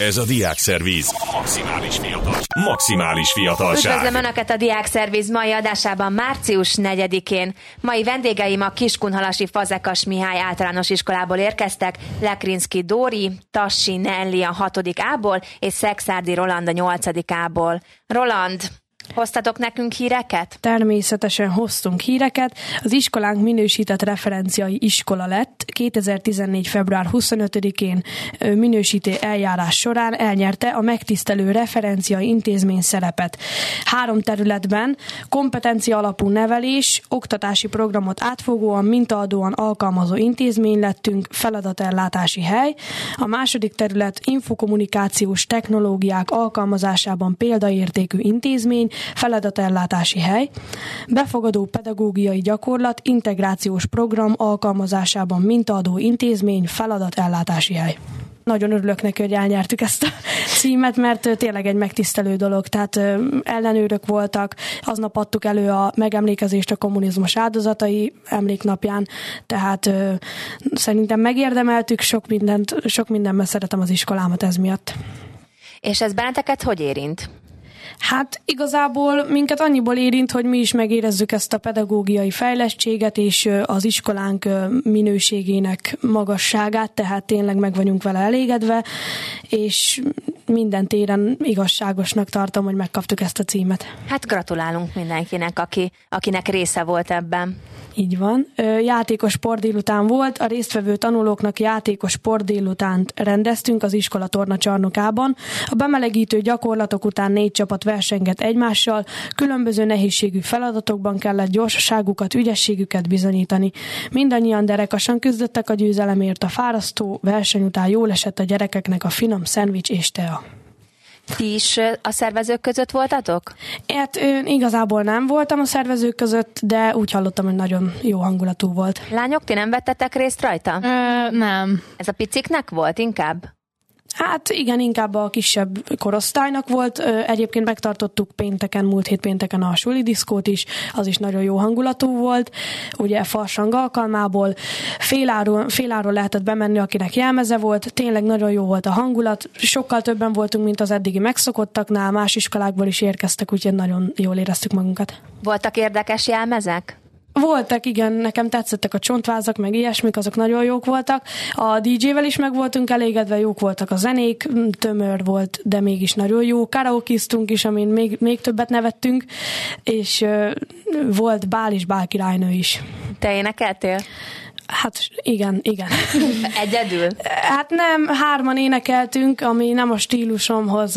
Ez a Diákszervíz. Maximális fiatalság. Üdvözlöm Önöket a Diákszervíz mai adásában március 4-én. Mai vendégeim a Kiskunhalasi Fazekas Mihály általános iskolából érkeztek, Lekrinszky Dóri, Tassi Nelli a 6. A-ból és Szekszárdi Roland a 8. A-ból. Roland, hoztatok nekünk híreket? Természetesen hoztunk híreket. Az iskolánk minősített referenciai iskola lett. 2014. február 25-én minősítő eljárás során elnyerte a megtisztelő referenciai intézmény szerepet. 3 területben kompetencia alapú nevelés, oktatási programot átfogóan, mintaadóan alkalmazó intézmény lettünk, feladatellátási hely. A második terület infokommunikációs technológiák alkalmazásában példaértékű intézmény, feladatellátási hely, befogadó pedagógiai gyakorlat, integrációs program alkalmazásában mintaadó intézmény, feladatellátási hely. Nagyon örülök neki, hogy elnyertük ezt a címet, mert tényleg egy megtisztelő dolog. Tehát ellenőrök voltak, aznap adtuk elő a megemlékezést a kommunizmus áldozatai emléknapján, tehát szerintem megérdemeltük, sok mindenben szeretem az iskolámat ez miatt. És ez benneteket hogy érint? Hát igazából minket annyiból érint, hogy mi is megérezzük ezt a pedagógiai fejlettséget és az iskolánk minőségének magasságát, tehát tényleg meg vagyunk vele elégedve, és minden téren igazságosnak tartom, hogy megkaptuk ezt a címet. Hát gratulálunk mindenkinek, akinek része volt ebben. Így van. Játékos sportdélután volt, a résztvevő tanulóknak játékos sportdélutánt rendeztünk az iskola tornacsarnokában. A bemelegítő gyakorlatok után 4 csapat versengett egymással, különböző nehézségű feladatokban kellett gyorsaságukat, ügyességüket bizonyítani. Mindannyian derekasan küzdöttek a győzelemért, a fárasztó verseny után jól esett a gyerekeknek a finom szendvics és tea. Ti is a szervezők között voltatok? Hát igazából nem voltam a szervezők között, de úgy hallottam, hogy nagyon jó hangulatú volt. Lányok, ti nem vettetek részt rajta? Nem. Ez a piciknek volt inkább? Hát igen, inkább a kisebb korosztálynak volt. Egyébként megtartottuk múlt hét pénteken a suli diszkót is, az is nagyon jó hangulatú volt. Ugye farsang alkalmából féláról lehetett bemenni, akinek jelmeze volt. Tényleg nagyon jó volt a hangulat. Sokkal többen voltunk, mint az eddigi megszokottaknál. Más iskolákból is érkeztek, úgyhogy nagyon jól éreztük magunkat. Voltak érdekes jelmezek? Voltak, igen, nekem tetszettek a csontvázak, meg ilyesmik, azok nagyon jók voltak. A DJ-vel is meg voltunk elégedve, jók voltak a zenék, tömör volt, de mégis nagyon jó. Karaokiztunk is, amin még többet nevettünk, és volt bál és bálkirálynő is. Te énekeltél? Hát igen. Egyedül? Hát nem, 3 énekeltünk, ami nem a stílusomhoz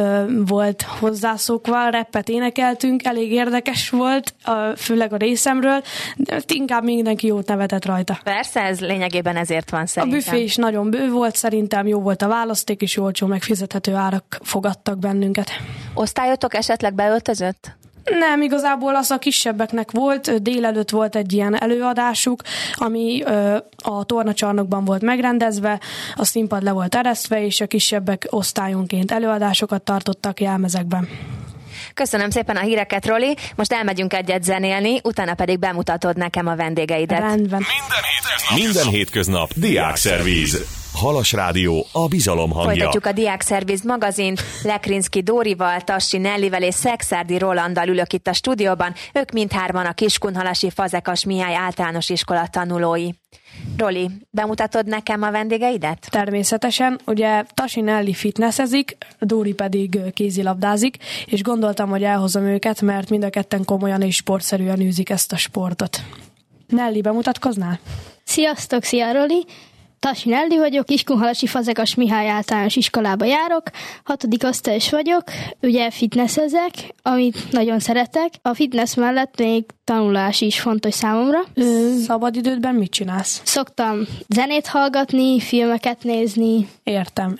volt hozzászokva, rappet énekeltünk, elég érdekes volt, főleg a részemről, de inkább mindenki jót nevetett rajta. Persze, ez lényegében ezért van szerintem. A büfé is nagyon bő volt, szerintem jó volt a választék, és olcsó megfizethető árak fogadtak bennünket. Osztályotok esetleg beöltözött? Nem, igazából az a kisebbeknek volt, délelőtt volt egy ilyen előadásuk, ami a tornacsarnokban volt megrendezve, a színpad le volt eresztve, és a kisebbek osztályonként előadásokat tartottak jelmezekben. Köszönöm szépen a híreket, Roli. Most elmegyünk egyet zenélni, utána pedig bemutatod nekem a vendégeidet. Rendben. Minden hétköznap Diákszervíz. Halas Rádió, a bizalom hangja. Folytatjuk a Diákszervíz magazint. Lekrinszky Dórival, Tassi Nellivel és Szekszárdi Rolanddal ülök itt a stúdióban. Ők mindhárman a Kiskunhalasi Fazekas Mihály általános iskola tanulói. Roli, bemutatod nekem a vendégeidet? Természetesen. Ugye Tassi Nelli fitnessezik, Dóri pedig kézilabdázik, és gondoltam, hogy elhozom őket, mert mind a ketten komolyan és sportszerűen űzik ezt a sportot. Nelli, bemutatkoznál? Sziasztok, szia Roli! Tassi Nelli vagyok, Kiskunhalasi Fazekas Mihály általános iskolába járok, 6. osztályos vagyok, ugye fitnesszezek, amit nagyon szeretek. A fitness mellett még tanulás is fontos számomra. Szabadidődben mit csinálsz? Szoktam zenét hallgatni, filmeket nézni. Értem.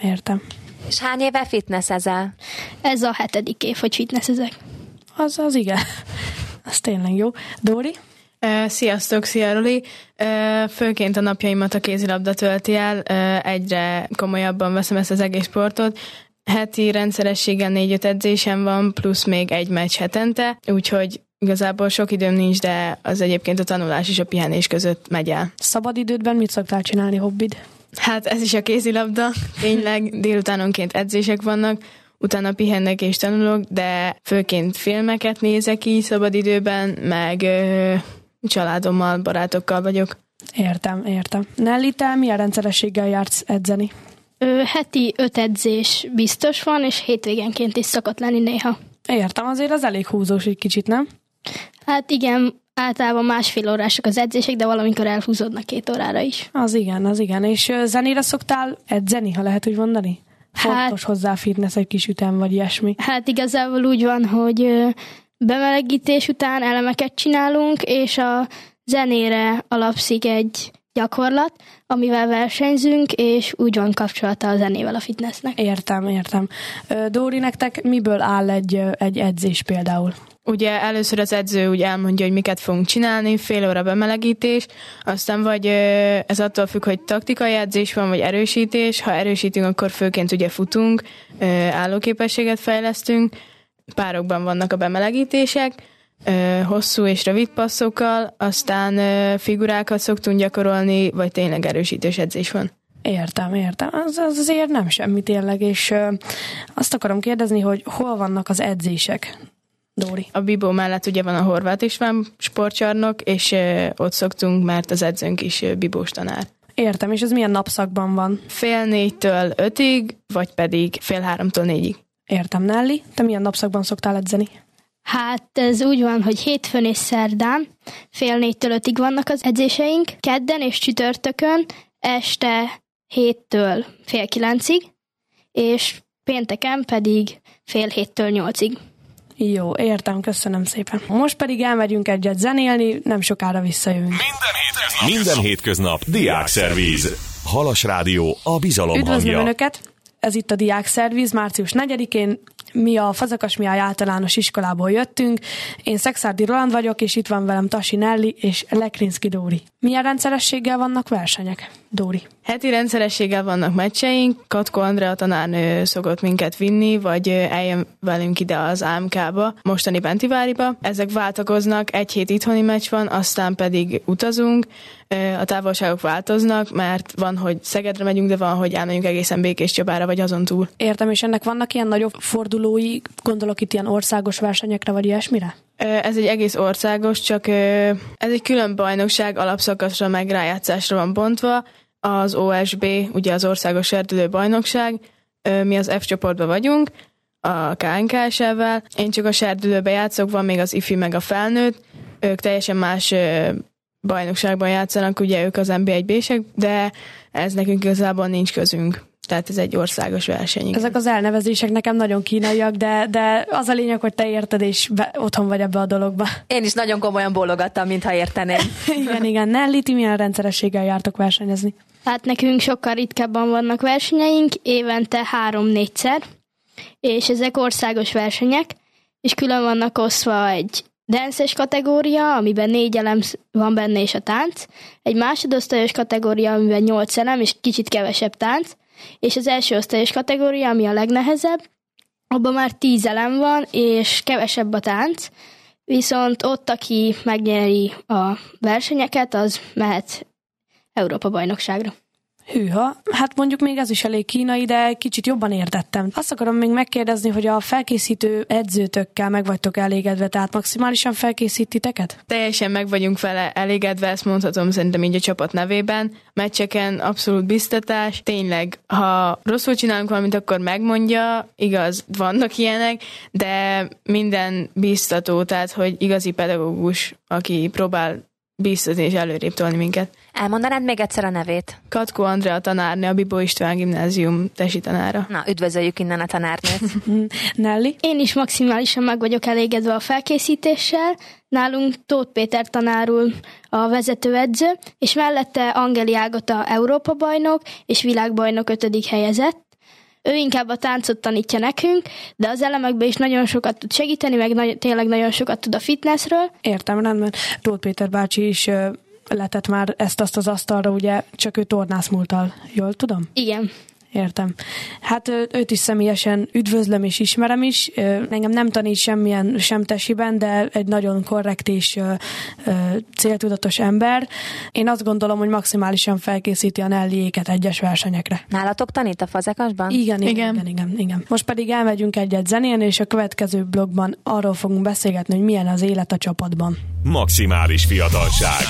És hány éve fitnessezel? Ez a 7. év, hogy fitnessezek. Az igen. Az tényleg jó. Dóri? Sziasztok, szia Roli! Főként a napjaimat a kézilabda tölti el, egyre komolyabban veszem ezt az egész sportot. Heti rendszerességgel 4-5 edzésem van, plusz még 1 meccs hetente, úgyhogy igazából sok időm nincs, de az egyébként a tanulás és a pihenés között megy el. Szabadidődben mit szoktál csinálni, hobbid? Hát ez is a kézilabda. Tényleg délutánonként edzések vannak, utána pihennek és tanulok, de főként filmeket nézek így szabadidőben, meg családommal, barátokkal vagyok. Értem. Nelly, te milyen rendszerességgel jársz edzeni? Heti 5 edzés biztos van, és hétvégenként is szokott lenni néha. Értem, azért az elég húzós egy kicsit, nem? Hát igen, általában 1,5 órások az edzések, de valamikor elhúzódnak 2 órára is. Az igen. És zenére szoktál edzeni, ha lehet úgy mondani? Fontos hozzá fitness, egy kis ütem, vagy ilyesmi. Hát igazából úgy van, hogy bemelegítés után elemeket csinálunk, és a zenére alapszik egy gyakorlat, amivel versenyzünk, és úgy van kapcsolata a zenével a fitnessnek. Értem. Dóri, nektek miből áll egy edzés például? Ugye először az edző úgy elmondja, hogy miket fogunk csinálni, fél óra bemelegítés, aztán vagy ez attól függ, hogy taktikai edzés van, vagy erősítés. Ha erősítünk, akkor főként ugye futunk, állóképességet fejlesztünk, párokban vannak a bemelegítések, hosszú és rövid passzokkal, aztán figurákat szoktunk gyakorolni, vagy tényleg erősítős edzés van. Értem. Az azért nem semmi tényleg, és azt akarom kérdezni, hogy hol vannak az edzések, Dóri? A Bibó mellett ugye van a Horváth István sportcsarnok, és ott szoktunk, mert az edzőnk is bibós tanár. Értem, és ez milyen napszakban van? 3:30-től 5-ig, vagy pedig 2:30-től 4-ig. Értem, Nelly, te milyen napszakban szoktál edzeni? Hát ez úgy van, hogy hétfőn és szerdán 3:30-től 5-ig vannak az edzéseink, kedden és csütörtökön este 7-től 8:30-ig, és pénteken pedig 6:30-től 8-ig. Jó, értem, köszönöm szépen. Most pedig elmegyünk egyet zenélni, nem sokára visszajövünk. Minden hétköznap Diákszervíz. Halas Rádió, a bizalom Üdvözlöm hangja. Önöket! Ez itt a Diákszervíz, március 4-én. Mi a Fazekas Mihály általános iskolából jöttünk. Én Szekszárdi Roland vagyok, és itt van velem Tasi Nelly és Lekrinszki Dóri. Milyen rendszerességgel vannak versenyek, Dóri? Heti rendszerességgel vannak meccseink, Katko Andrea tanárnő szokott minket vinni, vagy eljön velünk ide az AMK-ba, mostani Bentiváriba. Ezek váltakoznak, 1 hét itthoni meccs van, aztán pedig utazunk. A távolságok változnak, mert van, hogy Szegedre megyünk, de van, hogy elmegyünk egészen Békéscsabára, vagy azon túl. Értem, és ennek vannak ilyen nagyobb fordulói, gondolok itt ilyen országos versenyekre, vagy ilyesmire? Ez egy egész országos, csak ez egy külön bajnokság, alapszakaszra meg rájátszásra van bontva. Az OSB, ugye az országos serdülő bajnokság, mi az F csoportban vagyunk, a KNKS-vel. Én csak a serdülőbe játszok, van még az IFI meg a felnőtt, ők teljesen más bajnokságban játszanak, ugye ők az NB1B-sek, de ez nekünk igazából nincs közünk. Tehát ez egy országos verseny. Igen. Ezek az elnevezések nekem nagyon kínaiak, de az a lényeg, hogy te érted, és otthon vagy ebbe a dologba. Én is nagyon komolyan bólogattam, mintha érteném. Igen. Nelly, ti milyen rendszerességgel jártok versenyezni? Hát nekünk sokkal ritkábban vannak versenyeink, évente 3-4-szer, és ezek országos versenyek, és külön vannak osztva egy dances kategória, amiben 4 elem van benne és a tánc, egy másodosztályos kategória, amiben 8 elem és kicsit kevesebb tánc, és az első osztályos kategória, ami a legnehezebb, abban már 10 elem van, és kevesebb a tánc, viszont ott, aki megnyeri a versenyeket, az mehet Európa-bajnokságra. Hűha, hát mondjuk még ez is elég kínai, de kicsit jobban értettem. Azt akarom még megkérdezni, hogy a felkészítő edzőtökkel meg vagytok elégedve, tehát maximálisan felkészítiteket? Teljesen meg vagyunk vele elégedve, ezt mondhatom szerintem így a csapat nevében. Meccseken abszolút biztatás. Tényleg, ha rosszul csinálunk valamit, akkor megmondja, igaz, vannak ilyenek, de minden biztató, tehát hogy igazi pedagógus, aki próbál biztatni és előrébb tolni minket. Elmondanád még egyszer a nevét? Katko Andrea tanárnő, a Bibó István gimnázium tesi tanára. Na, üdvözöljük innen a tanárnőt. Nelly? Én is maximálisan meg vagyok elégedve a felkészítéssel. Nálunk Tóth Péter tanárul a vezetőedző, és mellette Angeli Ágota Európa-bajnok és világbajnok 5. helyezett. Ő inkább a táncot tanítja nekünk, de az elemekben is nagyon sokat tud segíteni, meg tényleg nagyon sokat tud a fitnessről. Értem, rendben. Tóth Péter bácsi is letett már ezt-azt az asztalra, ugye csak ő tornász múlttal. Jól tudom? Igen. Értem. Hát őt is személyesen üdvözlöm és ismerem is. Engem nem tanít semmilyen sem tesiben, de egy nagyon korrekt és céltudatos ember. Én azt gondolom, hogy maximálisan felkészíti a Nelliéket egyes versenyekre. Nálatok tanít a fazekasban? Igen. Most pedig elmegyünk egyet zenélni, és a következő blogban arról fogunk beszélgetni, hogy milyen az élet a csapatban. Maximális fiatalság.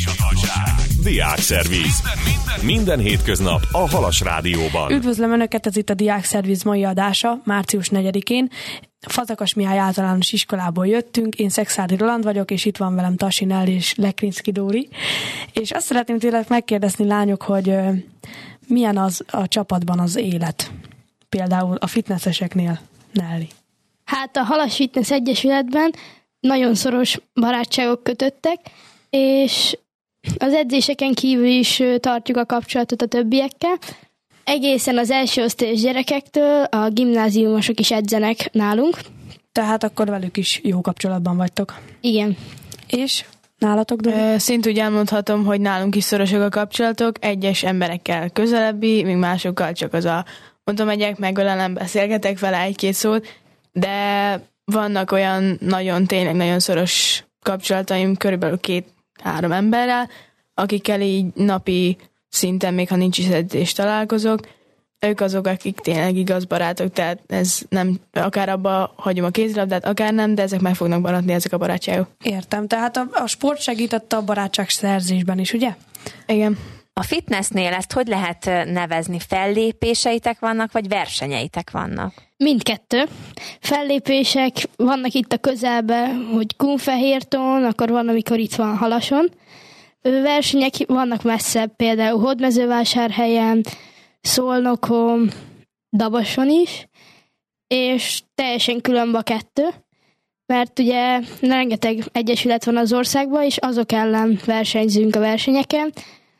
Diákszerviz. Minden hétköznap a Halas Rádióban. Üdvözlöm Önöket, ez itt a Diákszerviz mai adása, március 4-én. Fazekas Mihály általános iskolából jöttünk, én Szexárdi Roland vagyok, és itt van velem Tassi Nelli és Lekrinszky Dóri. És azt szeretném tőlek megkérdezni, lányok, hogy milyen az a csapatban az élet? Például a fitnesseseknél, Nelli. Hát a Halas Fitness Egyesületben nagyon szoros barátságok kötöttek, és az edzéseken kívül is tartjuk a kapcsolatot a többiekkel. Egészen az első osztályos gyerekektől a gimnáziumosok is edzenek nálunk. Tehát akkor velük is jó kapcsolatban vagytok. Igen. És nálatok, Dori? Szintúgy elmondhatom, hogy nálunk is szorosak a kapcsolatok, egyes emberekkel közelebbi, míg másokkal csak az a oda megyek, megölelem, beszélgetek vele egy-két szót, de vannak olyan tényleg nagyon szoros kapcsolataim, körülbelül 2-3 emberrel, akikkel így napi szinten, még ha nincs is edzés, találkozok. Ők azok, akik tényleg igaz barátok, tehát ez nem, akár abba hagyom a kézilabdát, akár nem, de ezek meg fognak maradni, ezek a barátságok. Értem, tehát a sport segítette a barátság szerzésben is, ugye? Igen. A fitnessnél ezt hogy lehet nevezni? Fellépéseitek vannak, vagy versenyeitek vannak? Mindkettő. Fellépések vannak itt a közelben, hogy Kunfehérton, akkor van, amikor itt van Halason. Versenyek vannak messzebb, például Hódmezővásárhelyen, Szolnokon, Dabason is, és teljesen különb a kettő, mert ugye rengeteg egyesület van az országban, és azok ellen versenyzünk a versenyeken,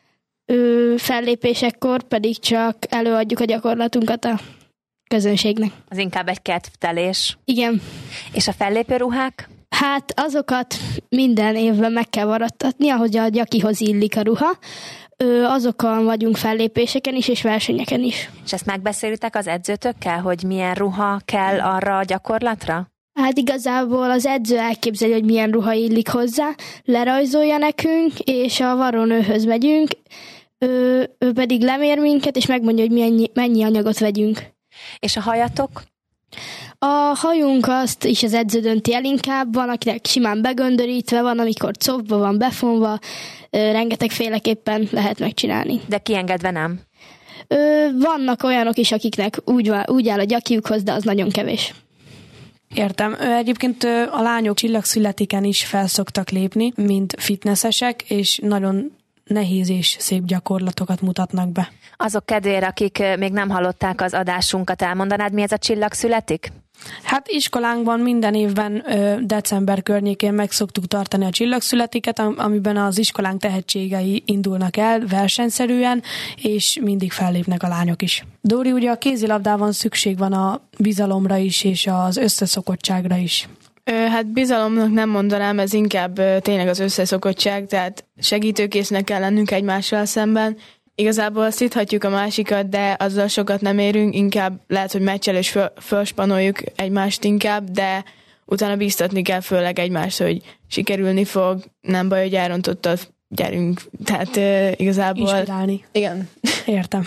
fellépésekkor pedig csak előadjuk a gyakorlatunkat a közönségnek. Az inkább egy kedvtelés. Igen. És a fellépő ruhák? Hát azokat minden évben meg kell varattatni, ahogy a gyakihoz illik a ruha. Azokon vagyunk fellépéseken is, és versenyeken is. És ezt megbeszélitek az edzőtökkel, hogy milyen ruha kell arra a gyakorlatra? Hát igazából az edző elképzeli, hogy milyen ruha illik hozzá, lerajzolja nekünk, és a varrónőhöz megyünk, ő pedig lemér minket, és megmondja, hogy mennyi anyagot vegyünk. És a hajatok? A hajunk azt is az edző dönti el inkább, van akinek simán begöndörítve, van amikor cofba van befonva, rengeteg féleképpen lehet megcsinálni. De kiengedve nem? Vannak olyanok is, akiknek úgy áll a gyakiukhoz, de az nagyon kevés. Értem. Egyébként a lányok csillagszületiken is felszoktak lépni, mint fitnessesek, és nagyon nehéz és szép gyakorlatokat mutatnak be. Azok kedvére, akik még nem hallották az adásunkat, elmondanád, mi ez a csillagszületik? Hát iskolánkban minden évben december környékén meg szoktuk tartani a csillagszületiket, amiben az iskolánk tehetségei indulnak el versenyszerűen, és mindig fellépnek a lányok is. Dóri, ugye a kézilabdában szükség van a bizalomra is, és az összeszokottságra is. Hát bizalomnak nem mondanám, ez inkább tényleg az összeszokottság, tehát segítőkésznek kell lennünk egymással szemben. Igazából szíthatjuk a másikat, de azzal sokat nem érünk, inkább lehet, hogy meccsel és felspanoljuk egymást inkább, de utána bíztatni kell főleg egymást, hogy sikerülni fog, nem baj, hogy elrontottad, gyerünk. Tehát igazából... Inspirálni. Igen. Értem.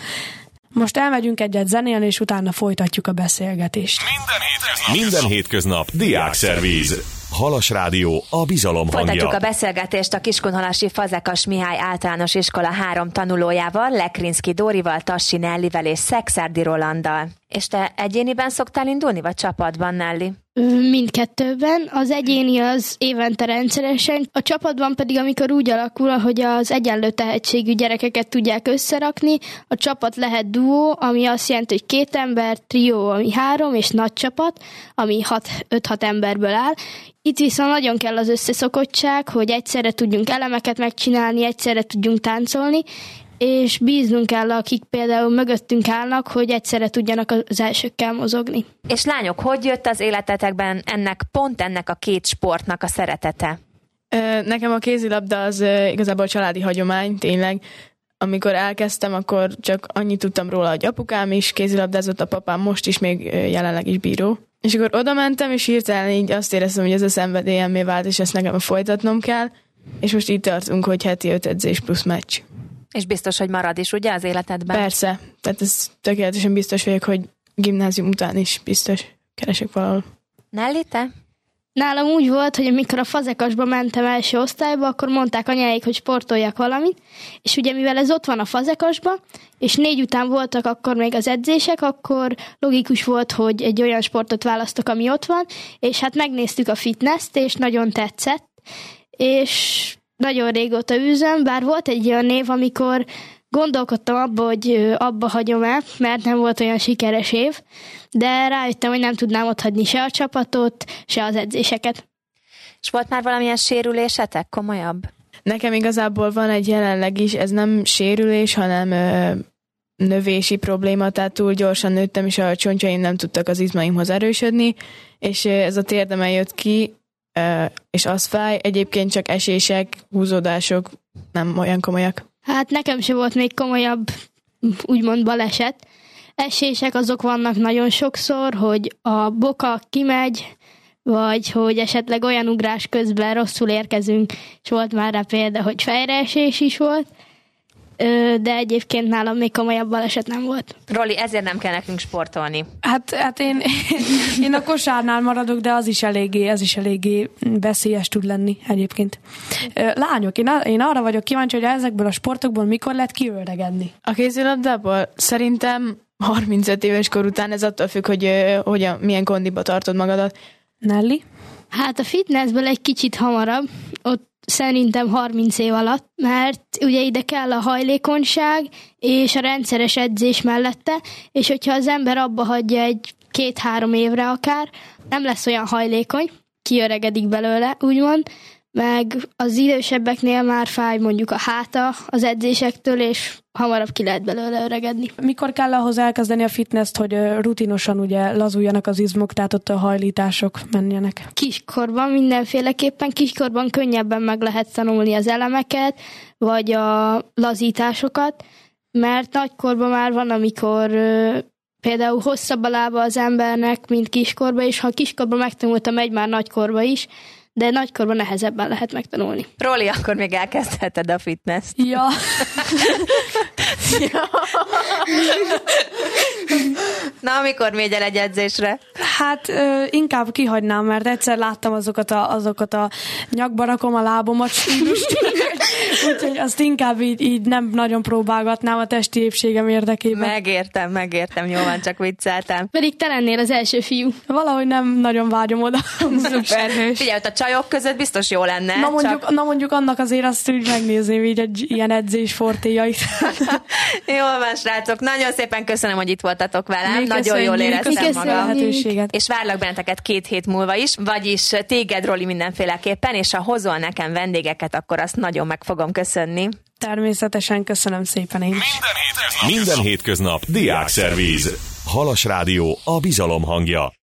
Most elmegyünk egyet zenélni, és utána folytatjuk a beszélgetést. Minden hétköznap Diákszerviz. Halas Rádió, a bizalom hangja. Folytatjuk a beszélgetést a Kiskunhalasi Fazekas Mihály általános iskola 3 tanulójával, Lekrinszky Dórival, Tassi Nellivel és Szexárdi Rolanddal. És te egyéniben szoktál indulni, vagy csapatban, Nelli? Mindkettőben. Az egyéni az évente rendszeresen, a csapatban pedig, amikor úgy alakul, hogy az egyenlő tehetségű gyerekeket tudják összerakni, a csapat lehet duó, ami azt jelenti, hogy 2 ember, trió, ami 3, és nagy csapat, ami 5-6 emberből áll. Itt viszont nagyon kell az összeszokottság, hogy egyszerre tudjunk elemeket megcsinálni, egyszerre tudjunk táncolni, és bíznunk kell, akik például mögöttünk állnak, hogy egyszerre tudjanak az elsőkkel mozogni. És lányok, hogy jött az életetekben ennek a 2 sportnak a szeretete? Nekem a kézilabda az igazából családi hagyomány, tényleg. amikor elkezdtem, akkor csak annyit tudtam róla, hogy apukám is kézilabdázott, a papám most is még jelenleg is bíró. És akkor oda mentem, és hirtelen így azt éreztem, hogy ez a szenvedélyemmé vált, és ezt nekem folytatnom kell. És most itt tartunk, hogy heti 5 edzés plusz meccs. És biztos, hogy marad is, ugye, az életedben? Persze. Tehát ez tökéletesen biztos vagyok, hogy gimnázium után is biztos keresek valahol. Nelly, te? Nálam úgy volt, hogy amikor a Fazekasba mentem első osztályba, akkor mondták anyáik, hogy sportoljak valamit, és ugye mivel ez ott van a Fazekasba, és 4 után voltak akkor még az edzések, akkor logikus volt, hogy egy olyan sportot választok, ami ott van, és hát megnéztük a fitness-t, és nagyon tetszett, és nagyon régóta űzöm, bár volt egy olyan év, amikor gondolkodtam abba, hogy abba hagyom el, mert nem volt olyan sikeres év, de rájöttem, hogy nem tudnám otthagyni se a csapatot, se az edzéseket. És volt már valamilyen sérülésetek, komolyabb? Nekem igazából van egy jelenleg is, ez nem sérülés, hanem növési probléma, tehát túl gyorsan nőttem, és a csontjaim nem tudtak az izmaimhoz erősödni, és ez a térdemen jött ki, és az fáj, egyébként csak esések, húzódások, nem olyan komolyak. Hát nekem se volt még komolyabb, úgymond baleset. Esések azok vannak nagyon sokszor, hogy a boka kimegy, vagy hogy esetleg olyan ugrás közben rosszul érkezünk, és volt már rá példa, hogy fejreesés is volt, de egyébként nálam még komolyabb baleset nem volt. Roli, ezért nem kell nekünk sportolni. Hát én a kosárnál maradok, de ez is eléggé veszélyes tud lenni egyébként. Lányok, én arra vagyok kíváncsi, hogy ezekből a sportokból mikor lehet kiöregedni? A kézilabdából szerintem 35 éves kor után, ez attól függ, hogy milyen kondiba tartod magadat. Nelly? Hát a fitnessből egy kicsit hamarabb, ott szerintem 30 év alatt, mert ugye ide kell a hajlékonyság és a rendszeres edzés mellette, és hogyha az ember abba hagyja egy 2-3 évre akár, nem lesz olyan hajlékony, kiöregedik belőle, úgymond, meg az idősebbeknél már fáj mondjuk a háta az edzésektől, és hamarabb ki lehet belőle öregedni. Mikor kell ahhoz elkezdeni a fitness-t, hogy rutinosan ugye lazuljanak az izmok, tehát ott a hajlítások menjenek? Kiskorban mindenféleképpen, kiskorban könnyebben meg lehet tanulni az elemeket, vagy a lazításokat, mert nagykorban már van, amikor például hosszabb a lába az embernek, mint kiskorban, és ha kiskorban megtanulta, megy már nagykorban is, de nagykorban nehezebben lehet megtanulni. Roli, akkor még elkezdheted a fitness-t. Ja. Na, amikor mégy el egy edzésre? Hát inkább kihagynám, mert egyszer láttam azokat a nyakba rakom a lábomat, úgyhogy azt inkább így nem nagyon próbálgatnám a testi épségem érdekében. Megértem, jól van, csak vicceltem. Pedig te lennél az első fiú. Valahogy nem nagyon vágyom oda. Szuperhős. Figyelj, ott a csajok között biztos jó lenne. Na mondjuk annak azért azt úgy megnézném így egy ilyen edzés fortéjait. Jól van, srácok. Nagyon szépen köszönöm, hogy itt voltatok velem. Nagyon jól éreztem magam. És várlak benneteket 2 hét múlva is, vagyis téged, Roli, mindenféleképpen, és ha hozol nekem vendégeket, akkor azt nagyon meg fogom köszönni. Természetesen, köszönöm szépen én is. Minden hétköznap Diákszervíz. Halas Rádió, a bizalom hangja.